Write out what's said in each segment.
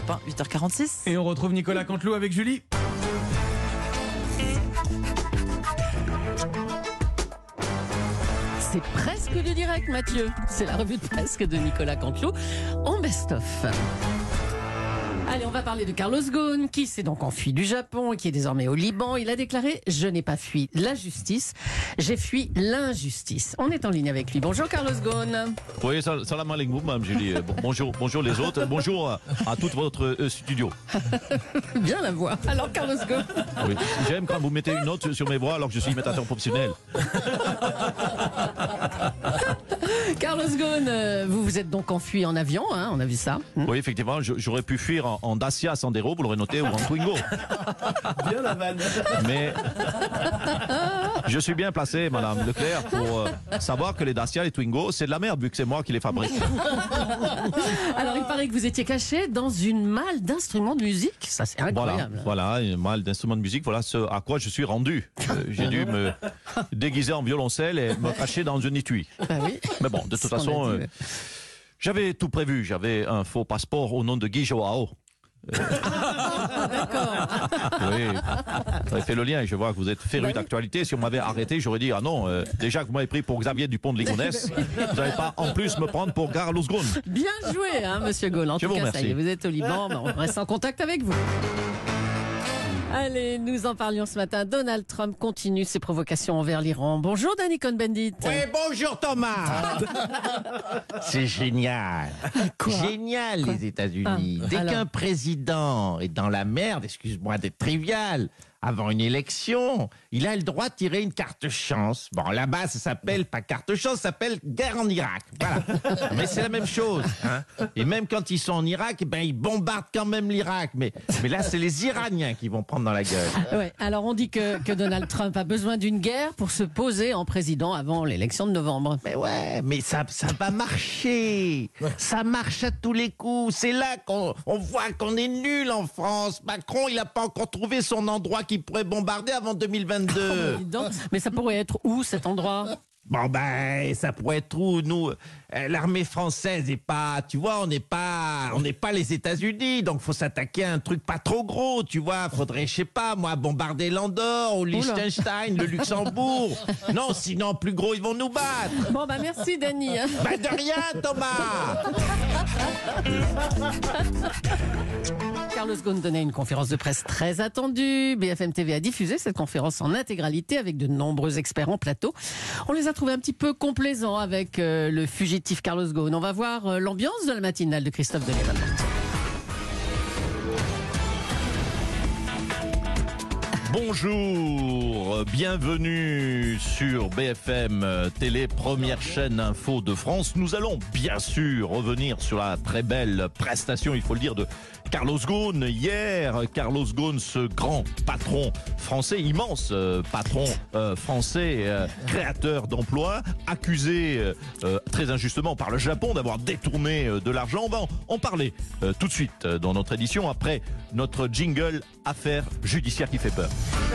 Europe 1, 8h46. Et on retrouve Nicolas Canteloup avec Julie. C'est presque du direct, Mathieu. C'est la revue de presse de Nicolas Canteloup en best-of. Allez, on va parler de Carlos Ghosn, qui s'est donc enfui du Japon et qui est désormais au Liban. Il a déclaré « Je n'ai pas fui la justice, j'ai fui l'injustice ». On est en ligne avec lui. Bonjour Carlos Ghosn. Oui, salam alaikum, Mme Julie. Bonjour les autres. Bonjour à tout votre studio. Bien la voix. Alors Carlos Ghosn. Oui, j'aime quand vous mettez une note sur mes voix alors que je suis imitateur professionnel. Carlos Ghosn, vous vous êtes donc enfui en avion, hein, on a vu ça. Oui, effectivement, j'aurais pu fuir en Dacia Sandero, vous l'aurez noté, ou en Twingo. Bien la vanne. Mais je suis bien placé, Madame Leclerc, pour savoir que les Dacia et les Twingo, c'est de la merde, vu que c'est moi qui les fabrique. Alors, il paraît que vous étiez caché dans une malle d'instruments de musique. Ça, c'est incroyable. Voilà, une malle d'instruments de musique, voilà ce à quoi je suis rendu. J'ai dû me déguiser en violoncelle et me cacher dans un étui. Bah oui. Mais bon, de toute façon, j'avais tout prévu. J'avais un faux passeport au nom de Guy Joao. D'accord. Oui, vous avez fait le lien. Je vois que vous êtes féru d'actualité. Si on m'avait arrêté, j'aurais dit, ah non, déjà que vous m'avez pris pour Xavier Dupont de Ligonnès, vous n'allez pas en plus me prendre pour Carlos Ghosn. Bien joué, hein, monsieur Ghosn. En tout cas, ça y est, vous êtes au Liban. On reste en contact avec vous. Allez, nous en parlions ce matin. Donald Trump continue ses provocations envers l'Iran. Bonjour, Danny Cohn-Bendit. Oui, bonjour Thomas. C'est génial. Génial, les États-Unis. Dès qu'un président est dans la merde, excuse-moi d'être trivial, avant une élection, il a le droit de tirer une carte chance. Bon, là-bas, ça s'appelle pas carte chance, ça s'appelle guerre en Irak. Voilà. Mais c'est la même chose. Hein. Et même quand ils sont en Irak, eh ben, ils bombardent quand même l'Irak. Mais là, c'est les Iraniens qui vont prendre dans la gueule. Ouais, alors on dit que Donald Trump a besoin d'une guerre pour se poser en président avant l'élection de novembre. Mais ouais, mais ça va marcher. Ça marche à tous les coups. C'est là qu'on voit qu'on est nul en France. Macron, il n'a pas encore trouvé son endroit qui pourrait bombarder avant 2022. Dis donc, mais ça pourrait être où cet endroit ? Bon ben, ça pourrait être où, nous, l'armée française est pas, tu vois, on n'est pas les États-Unis, donc faut s'attaquer à un truc pas trop gros, tu vois. Faudrait, je sais pas, moi, bombarder l'Andorre, ou Liechtenstein, le Luxembourg. Non, sinon, plus gros, ils vont nous battre. Bon bah merci, Danny. Bah de rien, Thomas. Carlos Ghosn donnait une conférence de presse très attendue. BFM TV a diffusé cette conférence en intégralité avec de nombreux experts en plateau. On les a trouvés un petit peu complaisants avec le fugitif Carlos Ghosn. On va voir l'ambiance de la matinale de Christophe Delet maintenant. Bonjour, bienvenue sur BFM Télé, première chaîne info de France. Nous allons bien sûr revenir sur la très belle prestation, il faut le dire, de Carlos Ghosn. Hier, Carlos Ghosn, ce grand patron français, immense patron français, créateur d'emplois, accusé très injustement par le Japon d'avoir détourné de l'argent. On va en parler tout de suite dans notre édition après notre jingle Affaires judiciaires qui fait peur.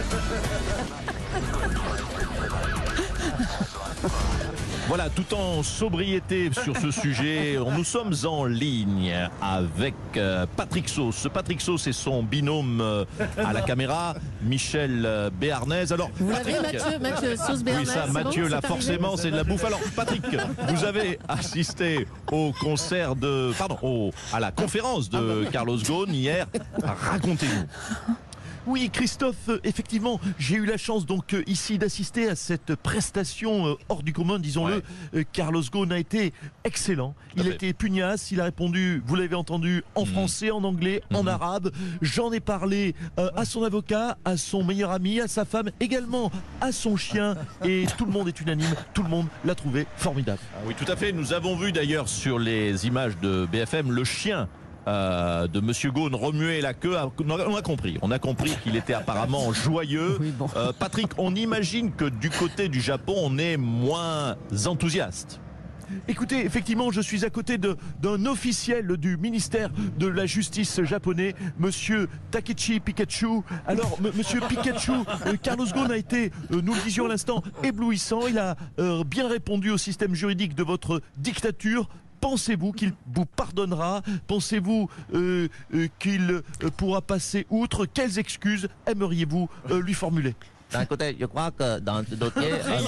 Voilà, tout en sobriété sur ce sujet, nous sommes en ligne avec Patrick Sauce. Patrick Sauce et son binôme à la caméra, Michel Béarnez. Alors, Vous l'avez, Mathieu Sauce Béarnais? oui, ça, Mathieu, là, forcément, c'est de la bouffe. Alors, Patrick, vous avez assisté au concert à la conférence de Carlos Ghosn hier. Racontez-nous. Oui, Christophe, effectivement, j'ai eu la chance donc ici d'assister à cette prestation hors du commun, disons-le. Ouais. Carlos Ghosn a été excellent. Il a été pugnace, il a répondu, vous l'avez entendu, en français, en anglais, en arabe. J'en ai parlé à son avocat, à son meilleur ami, à sa femme, également à son chien. Et tout le monde est unanime, tout le monde l'a trouvé formidable. Oui, tout à fait. Nous avons vu d'ailleurs sur les images de BFM le chien de Monsieur Ghosn remuer la queue. On a compris qu'il était apparemment joyeux. Oui, bon. Patrick, on imagine que du côté du Japon, on est moins enthousiaste. Écoutez, effectivement, je suis à côté d'un officiel du ministère de la Justice japonais, Monsieur Takechi Pikachu. Alors, Monsieur Pikachu, Carlos Ghosn a été, nous le disions à l'instant, éblouissant. Il a bien répondu au système juridique de votre dictature. Pensez-vous qu'il vous pardonnera? Pensez-vous qu'il pourra passer outre? Quelles excuses aimeriez-vous lui formuler? Écoutez, je crois que dans ce dossier...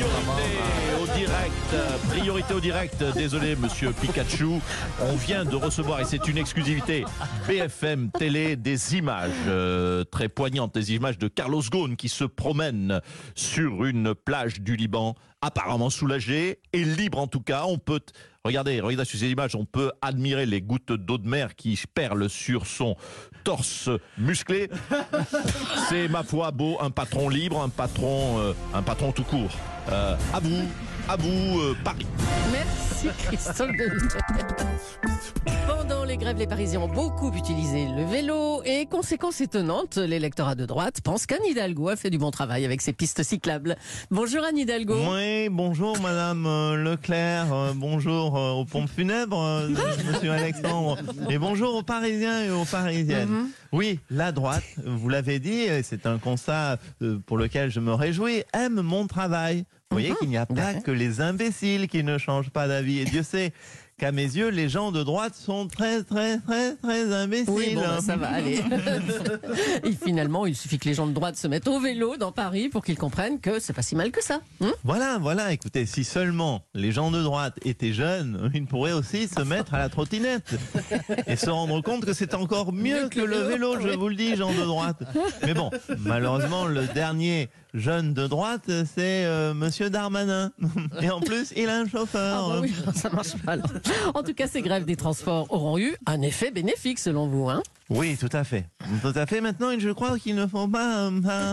Priorité au direct. Désolé, monsieur Pikachu. On vient de recevoir, et c'est une exclusivité, BFM Télé, des images très poignantes, des images de Carlos Ghosn qui se promène sur une plage du Liban, apparemment soulagé et libre en tout cas. On peut... Regardez sur ces images, on peut admirer les gouttes d'eau de mer qui perlent sur son torse musclé. C'est, ma foi, beau, un patron libre, un patron tout court. À vous, Paris. Merci Christophe Denis. Pendant les grèves, les Parisiens ont beaucoup utilisé le vélo et, conséquence étonnante, l'électorat de droite pense qu'Anne Hidalgo a fait du bon travail avec ses pistes cyclables. Bonjour Anne Hidalgo. Oui, bonjour Madame Leclerc, bonjour aux pompes funèbres, Monsieur Alexandre, et bonjour aux Parisiens et aux Parisiennes. Oui, la droite, vous l'avez dit, c'est un constat pour lequel je me réjouis, aime mon travail. Vous voyez qu'il n'y a pas que les imbéciles qui ne changent pas d'avis. Et Dieu sait qu'à mes yeux, les gens de droite sont très imbéciles. Oui, bon, ça va aller. Et finalement, il suffit que les gens de droite se mettent au vélo dans Paris pour qu'ils comprennent que c'est pas si mal que ça. Voilà, écoutez, si seulement les gens de droite étaient jeunes, ils pourraient aussi se mettre à la trottinette et se rendre compte que c'est encore mieux que le vélo, je vous le dis, gens de droite. Mais bon, malheureusement, le dernier jeune de droite, c'est Monsieur Darmanin. Et en plus, il a un chauffeur. Ah bah oui, ça marche pas alors. En tout cas, ces grèves des transports auront eu un effet bénéfique selon vous, hein? Oui, tout à fait. Maintenant, je crois qu'il ne faut pas...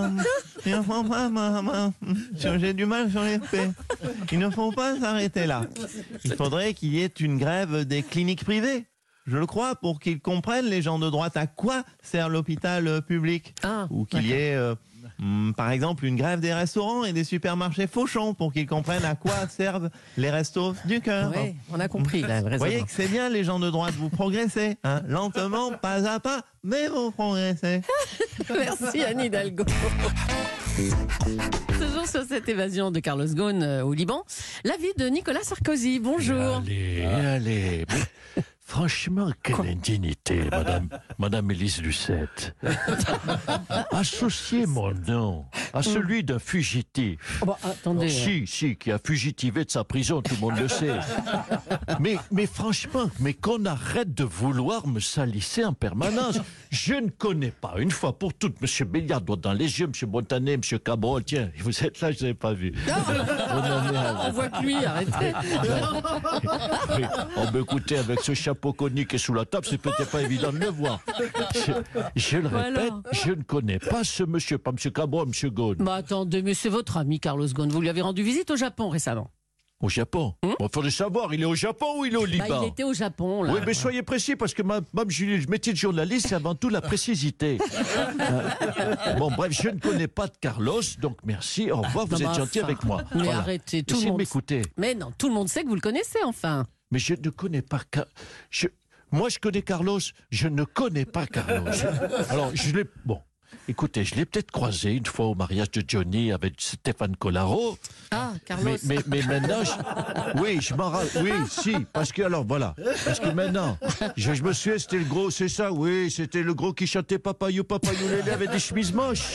J'ai du mal sur les faits. Il ne faut pas s'arrêter là. Il faudrait qu'il y ait une grève des cliniques privées. Je le crois, pour qu'ils comprennent, les gens de droite, à quoi sert l'hôpital public. Ou qu'il y ait... par exemple, une grève des restaurants et des supermarchés Fauchon pour qu'ils comprennent à quoi servent les restos du cœur. Oui, on a compris. Vous voyez que c'est bien, les gens de droite, vous progressez. Hein, lentement, pas à pas, mais vous progressez. Merci Anne Hidalgo. Toujours sur cette évasion de Carlos Ghosn au Liban, l'avis de Nicolas Sarkozy. Bonjour. Allez. Franchement, quelle indignité, Madame Élise Lucette. Associer mon nom à celui d'un fugitif. Oh bah, attendez. Si, qui a fugitivé de sa prison, tout le monde le sait. Mais franchement, qu'on arrête de vouloir me salisser en permanence. Je ne connais pas, une fois pour toutes, M. Béliard, doigt dans les yeux, M. Montanet, M. Cabrol. Tiens, vous êtes là, je ne l'avais pas vu. On voit que lui, arrêtez. Oui, on m'écoutait avec ce chapeau conique et sous la table, c'est peut-être pas évident de le voir. Je le répète, je ne connais pas ce monsieur, pas M. Cabrol, M. Ghosn. Bah attendez, mais c'est votre ami Carlos Ghosn. Vous lui avez rendu visite au Japon récemment. Au Japon? Bon, faudrait savoir, il est au Japon ou il est au Liban? Il était au Japon, là. Oui, mais soyez précis, parce que Mme Julie, le métier de journaliste, c'est avant tout la précisité. Bon, bref, je ne connais pas de Carlos, donc merci, au revoir, vous êtes gentil avec moi. Mais arrêtez, tout le monde... m'écouter. Mais non, tout le monde sait que vous le connaissez, enfin. Mais je ne connais pas... Moi, je connais Carlos, je ne connais pas Carlos. Alors, je l'ai... Bon. Écoutez, je l'ai peut-être croisé une fois au mariage de Johnny avec Stéphane Collaro. Ah, Carlos. Mais maintenant, je m'en rappelle. Oui, si, parce que alors voilà, parce que maintenant, je me souviens, c'était le gros, c'est ça, oui, c'était le gros qui chantait Papayou, Lélé avec des chemises moches.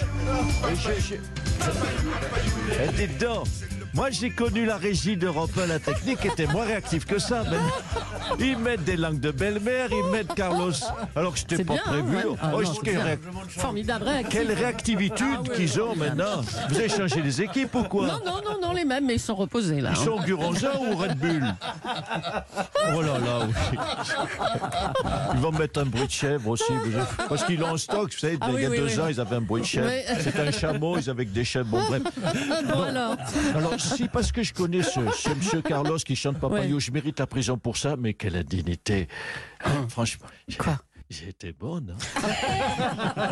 Et dites donc, moi j'ai connu la régie d'Europe 1, la technique était moins réactive que ça. Mais ils mettent des langues de belle-mère, ils mettent Carlos, alors que c'était pas bien, prévu. ouais. Ah, non, formidable réactif. Quelle réactivitude qu'ils ont maintenant. Vous avez changé les équipes ou quoi? Non, les mêmes, mais ils sont reposés là. Ils sont Guronza ou Red Bull? Oh là là, oui. Ils vont mettre un bruit de chèvre aussi. Parce qu'ils l'ont en stock, vous savez, il y a 2 ans, ils avaient un bruit de chèvre. C'est un chameau, ils avaient des chèvres. Bon, bref. Bon, alors, si, parce que je connais ce monsieur Carlos qui chante Papayou, je mérite la prison pour ça, mais quelle indignité. Franchement. Quoi? J'ai été bonne, hein.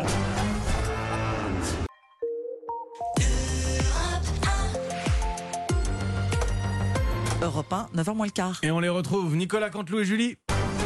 Europe 1, 9h moins le quart. Et on les retrouve, Nicolas Canteloup et Julie.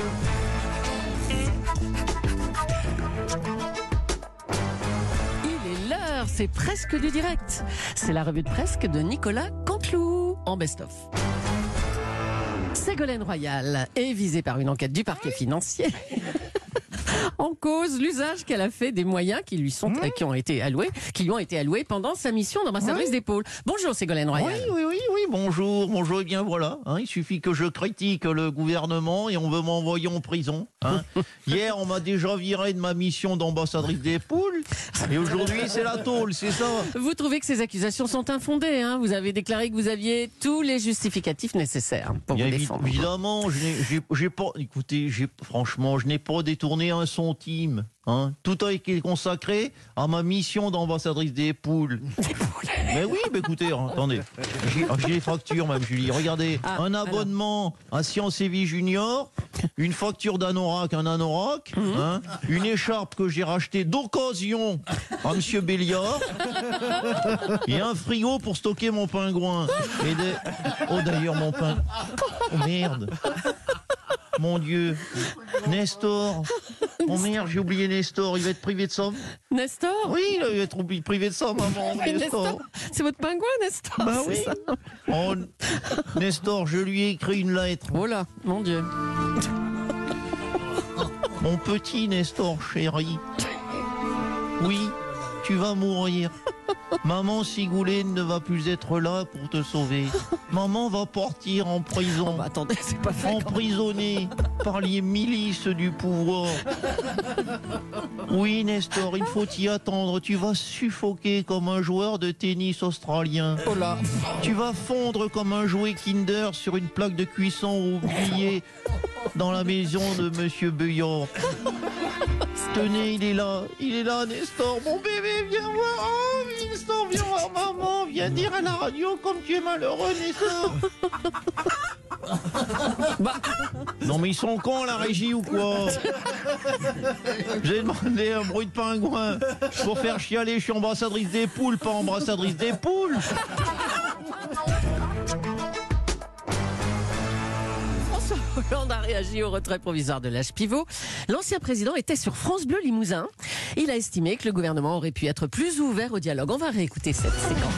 il est l'heure, c'est presque du direct. C'est la revue de presse de Nicolas Canteloup en best-of. Ségolène Royal est visée par une enquête du parquet financier. En cause, l'usage qu'elle a fait des moyens qui lui ont été alloués pendant sa mission d'ambassadrice des pôles. Bonjour Ségolène Royal. Oui, bonjour, et bien voilà, il suffit que je critique le gouvernement et on veut m'envoyer en prison. Hier, on m'a déjà viré de ma mission d'ambassadrice des poules, et aujourd'hui, c'est la tôle, c'est ça. Vous trouvez que ces accusations sont infondées, Vous avez déclaré que vous aviez tous les justificatifs nécessaires pour vous défendre. Évidemment, franchement, je n'ai pas détourné un centime. Tout a été consacré à ma mission d'ambassadrice des poules. Mais oui, écoutez, attendez, j'ai les factures même, Julie. Regardez, un abonnement à Science et Vie Junior, une facture d'anorak, une écharpe que j'ai rachetée d'occasion à Monsieur Béliard, et un frigo pour stocker mon pingouin. Oh d'ailleurs, mon pingouin. Oh merde. Mon Dieu, Nestor. Oh merde, j'ai oublié Nestor, il va être privé de ça. Nestor ? Oui, il va être privé de ça, maman. Nestor. C'est votre pingouin, Nestor ? Bah oui. Ça. Oh, Nestor, je lui ai écrit une lettre. Oh là, mon Dieu. Mon petit Nestor chéri. Oui, tu vas mourir. Maman Sigouline ne va plus être là pour te sauver. Maman va partir en prison. Attendez, c'est pas fait. Emprisonnée par les milices du pouvoir. Oui, Nestor, il faut t'y attendre. Tu vas suffoquer comme un joueur de tennis australien. Oh là. Tu vas fondre comme un jouet Kinder sur une plaque de cuisson oubliée dans la maison de Monsieur Beuillard. Tenez, il est là, Nestor, mon bébé, viens voir. Oh, Nestor, viens voir maman, viens dire à la radio comme tu es malheureux, Nestor. Non mais ils sont cons la régie ou quoi? J'ai demandé un bruit de pingouin pour faire chialer, je suis ambassadrice des poules, pas ambassadrice des poules. Hollande a réagi au retrait provisoire de l'âge pivot. L'ancien président était sur France Bleu Limousin. Il a estimé que le gouvernement aurait pu être plus ouvert au dialogue. On va réécouter cette séquence.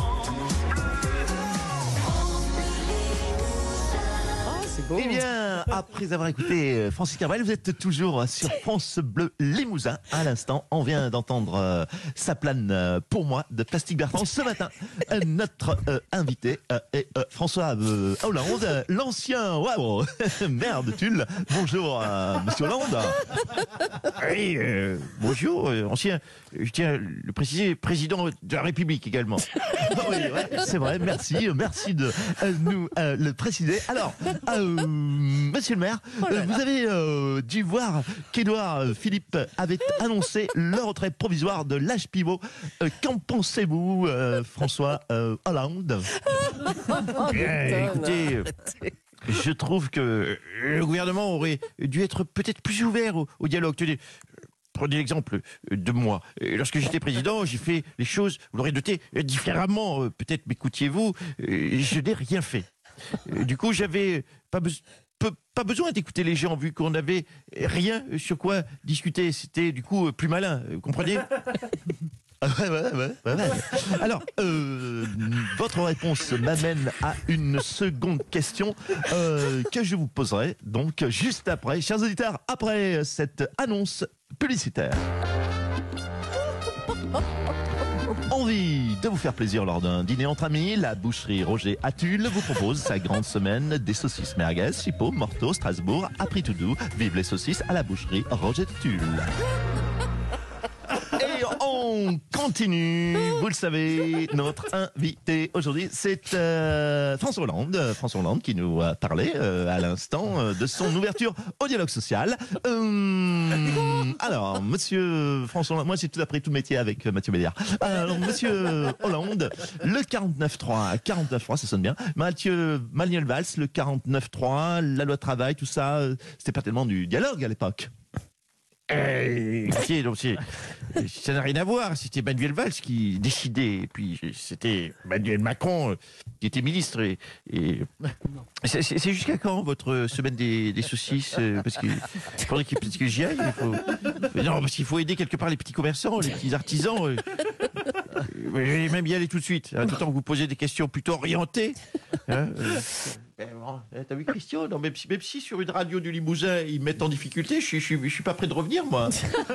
Eh bien, après avoir écouté Francis Cabrel, vous êtes toujours sur France Bleu Limousin. À l'instant, on vient d'entendre Ça plane pour moi de Plastique Bertrand. Ce matin, notre invité est François Hollande, l'ancien waouh, maire de Tulle. Bonjour, monsieur Hollande. Oui, bonjour, ancien, je tiens à le préciser, président de la République également. Oui, ouais, c'est vrai, merci de nous le préciser. Alors, monsieur le maire, vous avez dû voir qu'Édouard Philippe avait annoncé le retrait provisoire de l'âge pivot. Qu'en pensez-vous, François Hollande? Écoutez, je trouve que le gouvernement aurait dû être peut-être plus ouvert au dialogue. Tenez, prenez l'exemple de moi. Lorsque j'étais président, j'ai fait les choses, vous l'aurez noté, différemment. Peut-être m'écoutiez-vous, je n'ai rien fait. Du coup, j'avais pas besoin d'écouter les gens, vu qu'on n'avait rien sur quoi discuter. C'était du coup plus malin, vous comprenez? Ouais. Alors, votre réponse m'amène à une seconde question que je vous poserai donc juste après, chers auditeurs, après cette annonce publicitaire. Envie de vous faire plaisir lors d'un dîner entre amis, la boucherie Roger à Tulle vous propose sa grande semaine des saucisses merguez, Chipot, Morteau, Strasbourg, à prix tout doux. Vive les saucisses à la boucherie Roger de Tulle. Et on continue, vous le savez, notre invité aujourd'hui, c'est François Hollande. François Hollande qui nous a parlé à l'instant de son ouverture au dialogue social. Alors, monsieur François Hollande, moi j'ai tout appris, tout métier avec Mathieu Béliard. Alors, monsieur Hollande, le 49.3, ça sonne bien. Manuel Valls, le 49.3, la loi travail, tout ça, c'était pas tellement du dialogue à l'époque. Donc ça n'a rien à voir, c'était Manuel Valls qui décidait, et puis c'était Emmanuel Macron qui était ministre. Et c'est jusqu'à quand votre semaine des saucisses? Parce qu'il faudrait que j'y aille. Non, parce qu'il faut aider quelque part les petits commerçants, les petits artisans. Je vais même y aller tout de suite, tout le temps que vous posez des questions plutôt orientées. Non, t'as vu Christian? Non, même si sur une radio du Limousin, ils mettent en difficulté, je suis pas prêt de revenir, moi.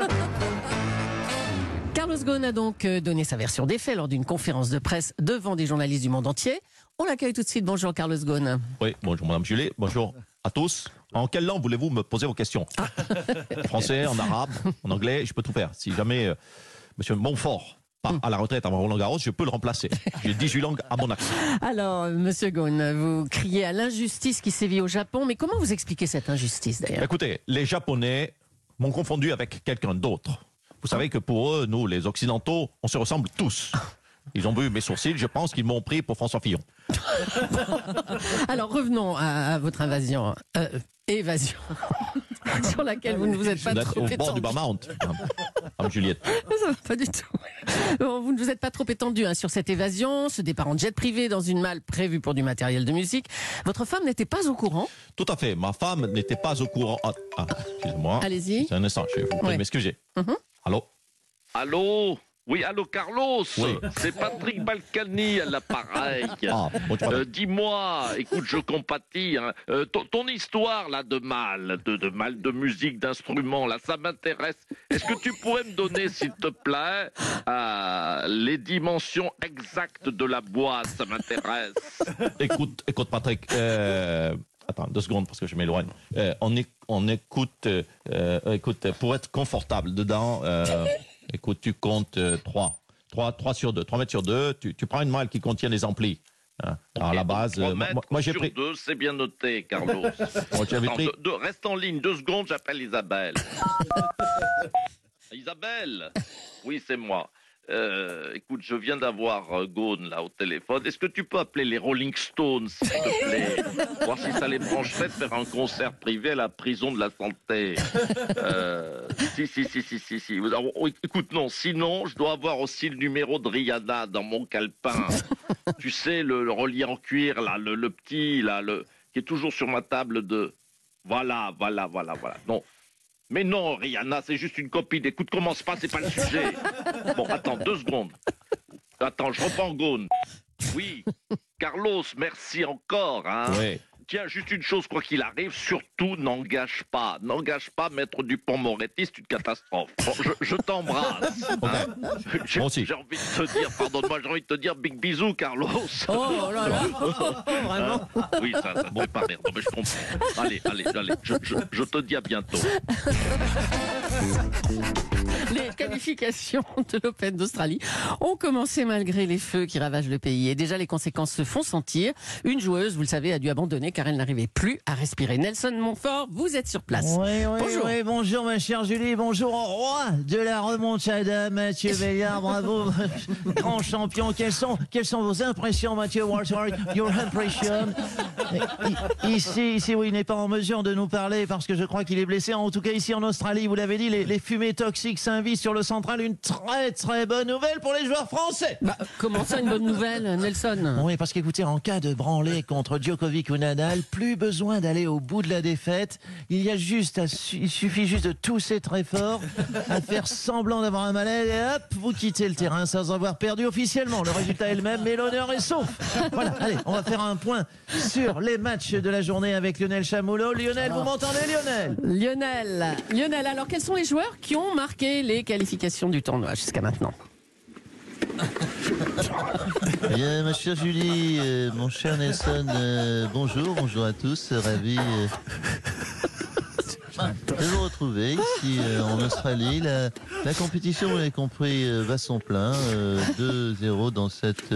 Carlos Ghosn a donc donné sa version des faits lors d'une conférence de presse devant des journalistes du monde entier. On l'accueille tout de suite. Bonjour Carlos Ghosn. Oui, bonjour Madame Julie, bonjour à tous. En quelle langue voulez-vous me poser vos questions? En français, en arabe, en anglais, je peux tout faire. Si jamais Monsieur Montfort part à la retraite avant Roland-Garros, je peux le remplacer. J'ai 18 langues à mon accent. Alors, Monsieur Ghosn, vous criez à l'injustice qui sévit au Japon, mais comment vous expliquez cette injustice d'ailleurs? Écoutez, les Japonais m'ont confondu avec quelqu'un d'autre. Vous savez que pour eux, nous, les Occidentaux, on se ressemble tous. Ils ont vu mes sourcils, je pense qu'ils m'ont pris pour François Fillon. Alors revenons à votre évasion, sur laquelle vous ne vous êtes pas trop Au étendu. bord du Bas-Mount, Madame Juliette. Ça va pas du tout. Bon, vous ne vous êtes pas trop étendu sur cette évasion, ce départ en jet privé dans une malle prévue pour du matériel de musique. Votre femme n'était pas au courant? Tout à fait, ma femme n'était pas au courant. Excusez-moi. Allez-y. C'est un instant, je vais vous prier de m'excuser. Allô? Allô? Oui, allô Carlos? Oui. C'est Patrick Balkany à l'appareil. Bonjour. Dis-moi, écoute, je compatis. Hein. Ton histoire là de mal, de musique, d'instruments, là, ça m'intéresse. Est-ce que tu pourrais me donner, s'il te plaît, les dimensions exactes de la boîte? Ça m'intéresse. Écoute Patrick. Attends, 2 secondes parce que je m'éloigne. On écoute, écoute, pour être confortable dedans, écoute, tu comptes 3 sur 2, 3 mètres sur 2, tu prends une malle qui contient les amplis. Hein. Alors à la base, 3 mètres moi j'ai sur pris... 2, c'est bien noté, Carlos. Reste en ligne 2 secondes, j'appelle Isabelle. Isabelle? Oui, c'est moi. Écoute, je viens d'avoir Ghosn là au téléphone. Est-ce que tu peux appeler les Rolling Stones, s'il te plaît? Voir si ça les brancherait de faire un concert privé à la prison de la santé. Si. Alors, écoute, non, sinon, je dois avoir aussi le numéro de Rihanna dans mon calepin. Tu sais, le relié en cuir, là, le petit, là, qui est toujours sur ma table de... Voilà. Non. Mais non, Rihanna, c'est juste une copine. Écoute, commence pas, c'est pas le sujet. Bon, attends, 2 secondes. Attends, je reprends Ghosn. Oui, Carlos, merci encore. Hein. Oui. Tiens, juste une chose, quoi qu'il arrive, surtout n'engage pas. N'engage pas Maître Dupond-Moretti, c'est une catastrophe. Bon, je t'embrasse. Okay. Moi aussi. J'ai envie de te dire, pardonne-moi, j'ai envie de te dire big bisous, Carlos. Oh là là, vraiment. Oui, ça te fait pas rire. Non, mais je comprends. Allez, je te dis à bientôt. Les qualifications de l'Open d'Australie ont commencé malgré les feux qui ravagent le pays. Et déjà, les conséquences se font sentir. Une joueuse, vous le savez, a dû abandonner car elle n'arrivait plus à respirer. Nelson Montfort, vous êtes sur place. Bonjour ma chère Julie, bonjour au roi de la remontada, Mathieu Béliard, bravo, grand champion. Quelles sont vos impressions, Mathieu Walsworth? Your impression? Ici, oui, il n'est pas en mesure de nous parler parce que je crois qu'il est blessé. En tout cas, ici en Australie, vous l'avez dit, les fumées toxiques s'invitent sur le central. Une très bonne nouvelle pour les joueurs français. Comment ça, une bonne nouvelle, Nelson? Oui, parce qu'écoutez, en cas de branlée contre Djokovic ou Nadal, plus besoin d'aller au bout de la défaite. Il suffit juste de tousser très fort, à faire semblant d'avoir un malaise et hop, vous quittez le terrain sans avoir perdu officiellement. Le résultat est le même, mais l'honneur est sauf. Voilà, allez, on va faire un point sur les matchs de la journée avec Lionel Chamoulot. Lionel, vous m'entendez, Lionel? Lionel, alors quels sont les joueurs qui ont marqué les qualifications du tournoi jusqu'à maintenant? Bien, ma chère Julie, mon cher Nelson, bonjour à tous, ravi de vous retrouver ici en Australie. La compétition, vous l'avez compris, va son plein, 2-0 dans cette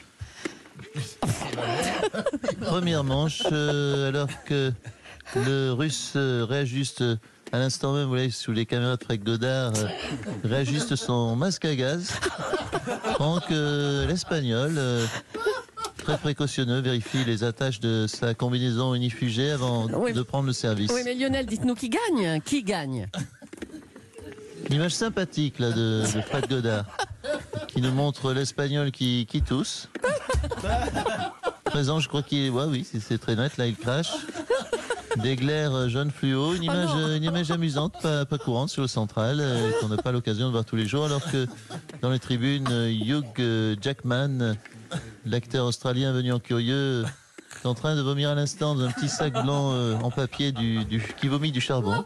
première manche, alors que le Russe réajuste à l'instant même, vous voyez, sous les caméras de Fred Godard, réajuste son masque à gaz. Franck, l'Espagnol, très précautionneux, vérifie les attaches de sa combinaison unifugée avant de prendre le service. Oui, mais Lionel, dites-nous qui gagne? Qui gagne? Une image sympathique là, de Fred Godard, qui nous montre l'Espagnol qui tousse. Présent, je crois qu'il est... Ouais, oui, c'est très net, là il crache. Des glaires jaune fluo, une image amusante, pas courante sur le central, qu'on n'a pas l'occasion de voir tous les jours, alors que dans les tribunes, Hugh Jackman, l'acteur australien venu en curieux, est en train de vomir à l'instant dans un petit sac blanc en papier qui vomit du charbon.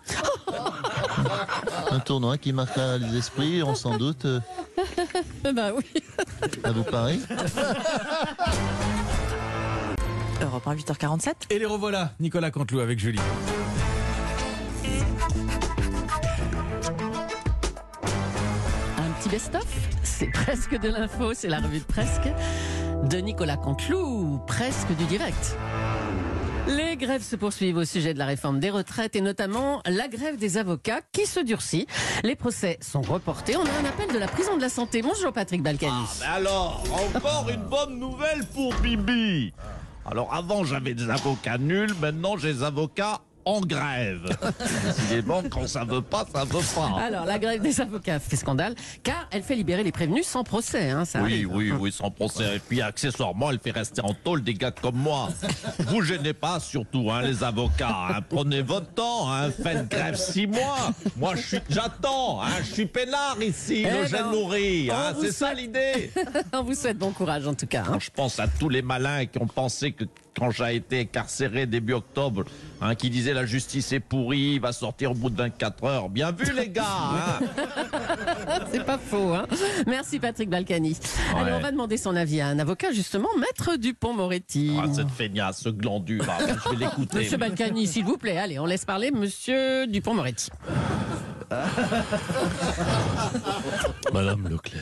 Un tournoi qui marquera les esprits, on s'en doute. Bah oui. Ça vous paraît? Europe 1, 8h47. Et les revoilà, Nicolas Canteloup avec Julie. Un petit best-of, c'est presque de l'info, c'est la revue de presque de Nicolas Canteloup, presque du direct. Les grèves se poursuivent au sujet de la réforme des retraites et notamment la grève des avocats qui se durcit. Les procès sont reportés. On a un appel de la prison de la santé. Bonjour Patrick Balkany. Ah, mais alors, encore une bonne nouvelle pour Bibi. Alors avant j'avais des avocats nuls, maintenant j'ai des avocats en grève. Décidément, quand ça veut pas, ça veut pas. Alors, la grève des avocats fait scandale, car elle fait libérer les prévenus sans procès. Hein, ça arrive. Oui, sans procès. Et puis, accessoirement, elle fait rester en tôle des gars comme moi. Vous gênez pas, surtout, hein, les avocats. Hein. Prenez votre temps, hein. Faites grève 6 mois. Moi, j'attends. Hein. Je suis peinard ici, le jeune nourri. Hein. C'est ça l'idée. On vous souhaite bon courage, en tout cas. Hein. Je pense à tous les malins qui ont pensé que quand j'ai été incarcéré début octobre, hein, qui disait la justice est pourrie, il va sortir au bout de 24 heures. Bien vu les gars hein. C'est pas faux. Hein. Merci Patrick Balkany. Ouais. Allez, on va demander son avis à un avocat, justement, Maître Dupond-Moretti. Ah, cette feignasse, ce glandu, là, je vais l'écouter. Monsieur Balkany, s'il vous plaît, allez, on laisse parler Monsieur Dupond-Moretti. Madame Leclerc,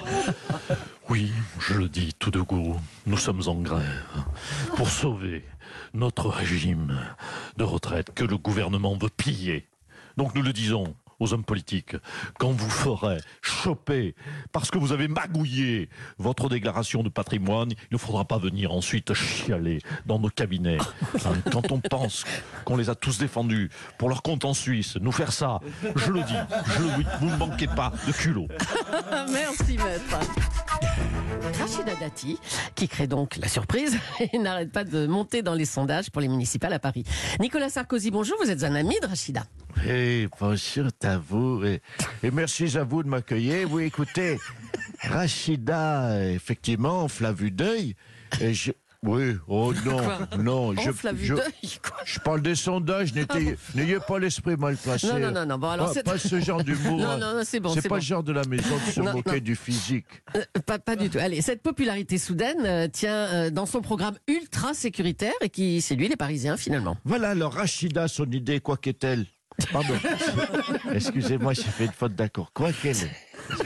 oui, je le dis tout de go, nous sommes en grève pour sauver notre régime de retraite que le gouvernement veut piller. Donc nous le disons aux hommes politiques, quand vous ferez choper parce que vous avez magouillé votre déclaration de patrimoine, il ne faudra pas venir ensuite chialer dans nos cabinets. Hein, quand on pense qu'on les a tous défendus pour leur compte en Suisse, nous faire ça, je le dis, vous ne manquez pas de culot. Merci maître. Rachida Dati, qui crée donc la surprise et n'arrête pas de monter dans les sondages pour les municipales à Paris. Nicolas Sarkozy, bonjour, vous êtes un ami de Rachida. Hey, bonjour à vous et merci à vous de m'accueillir. Oui, écoutez, Rachida, effectivement, on l'a vu d'œil. Oui, oh non, Quoi non, je parle des sondages, n'ayez pas l'esprit mal placé. Non, bon alors pas ce genre d'humour. Non, c'est bon. C'est pas le genre de la maison de se moquer du physique. Pas du tout. Allez, cette popularité soudaine tient dans son programme ultra sécuritaire et qui séduit les Parisiens finalement. Voilà, alors Rachida, son idée, quoi qu'est-elle? Pardon. Excusez-moi, j'ai fait une faute d'accord. Quoi qu'elle est.